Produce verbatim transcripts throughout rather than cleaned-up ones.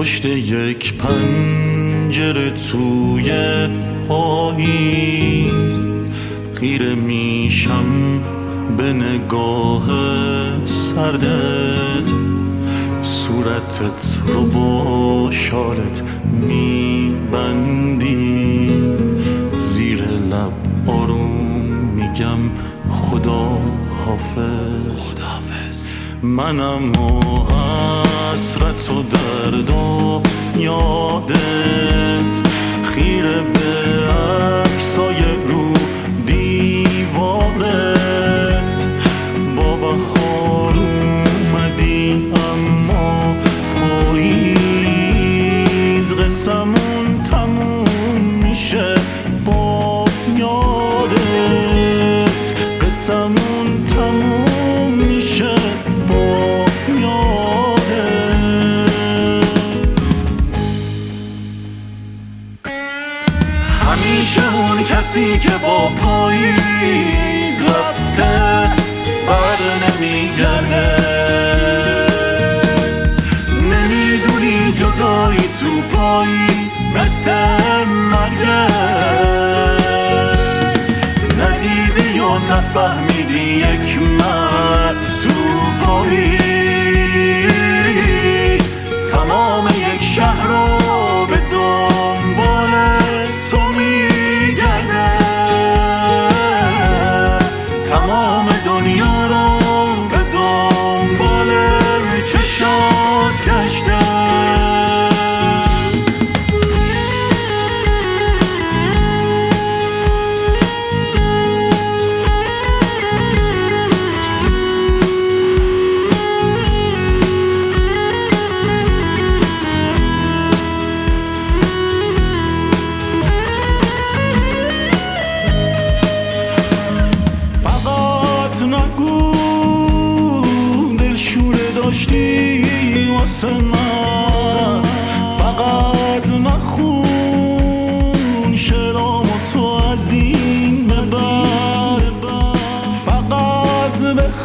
پشت یک پنجره توی پاییز خیره میشم به نگاه سردت، صورتت رو با شالت میبندی، زیر لب آروم میگم خدا حافظ. منم و حسرت و درد و یادت، خیره به عکسای رو دیوارت، با بهار اومدی اما پاییز قسمون تموم میشه با یادت، قسمون تموم میشه با یادت. همیشه اون کسی که با پاییز رفته بر نمیگرده، نمیدونی جدایی تو پاییز مثل مرگه، ندیدی یا نفهمیدی یک مرد تو پاییز تمام یک شهر رو به دنبال تو میگرده، تمام دنیا رو به دنبال چشات گشته. واسه من فقط نخون شرام تو از این به بعد، فقط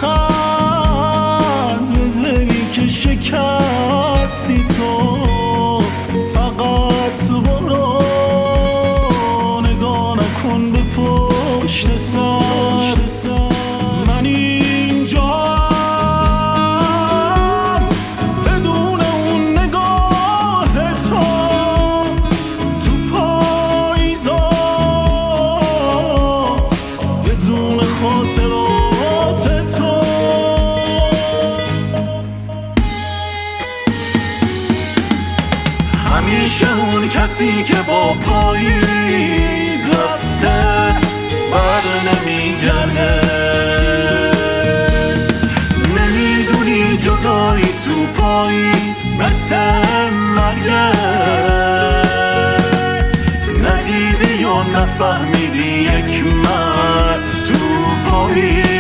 بخند به دلی که شکستی تو، فقط برو نگاه نکن به پشت سر، من اینجا همیشه اون کسی که با پاییز رفته بر نمیگرده، نمیدونی جدایی تو پاییز مثل مرگه، ندیدی یا نفهمیدی یک مرد تو پاییز